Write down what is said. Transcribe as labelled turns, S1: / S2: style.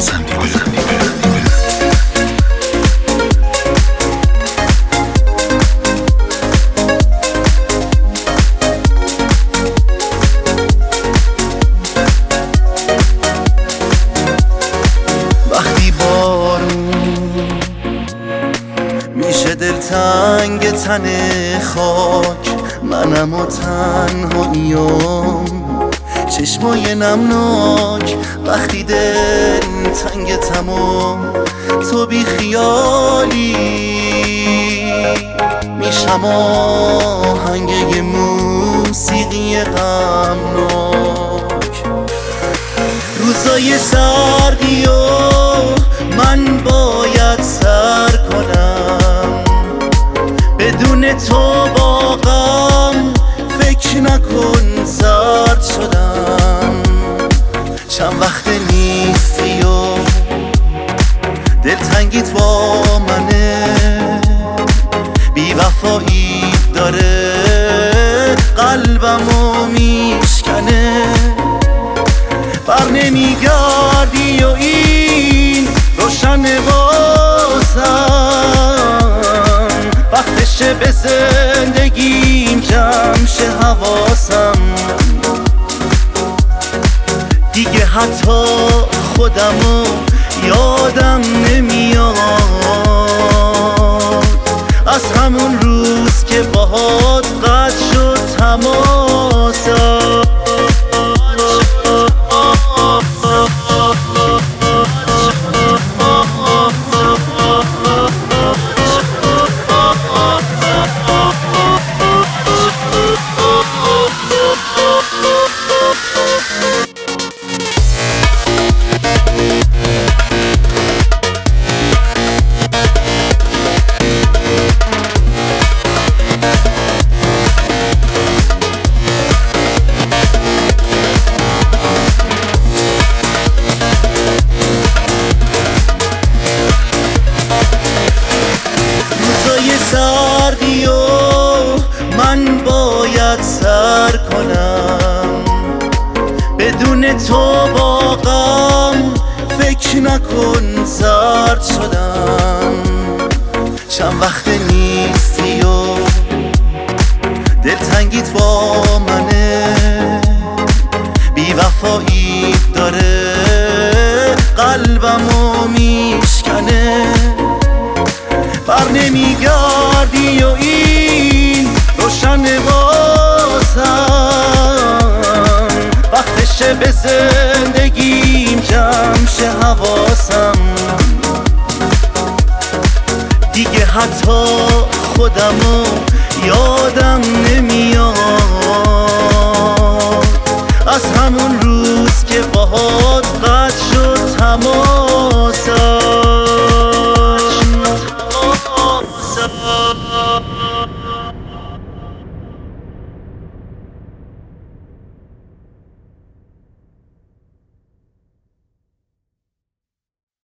S1: وقتی بارون میشه دلتنگ تن خاک، منم و تنهاییم چشمای نمناک. وقتی دل تنگ تمام تو بی خیالی میشم آهنگ یه موسیقی غمناک. روزای سردی و من باید سر کنم، بدون تو با غم فکر نکن زرد شدم. چند وقت نیستی و دلتنگیت با منه، بی وفایی داره قلبمو میشکنه. بر نمیگردی و این روشن بازم، وقتشه به زندگیم جمع شه حواسم. دیگه حتی خودمو یادم نمیاد از همون روز که باهات قطع شد تماسم. سردی و من باید سر کنم، بدون تو با غم فکر نکن زرد شدم. چند وقت نیستی و دلتنگیت با منه، بی وفایی داره قلبمو میشکنه. بر نمیگردی و این روشن بازم، وقتشه به زندگیم جمع شه حواسم. دیگه حتی خودمو یادم نمیاد از همون روز که باهات قطع شد تمام.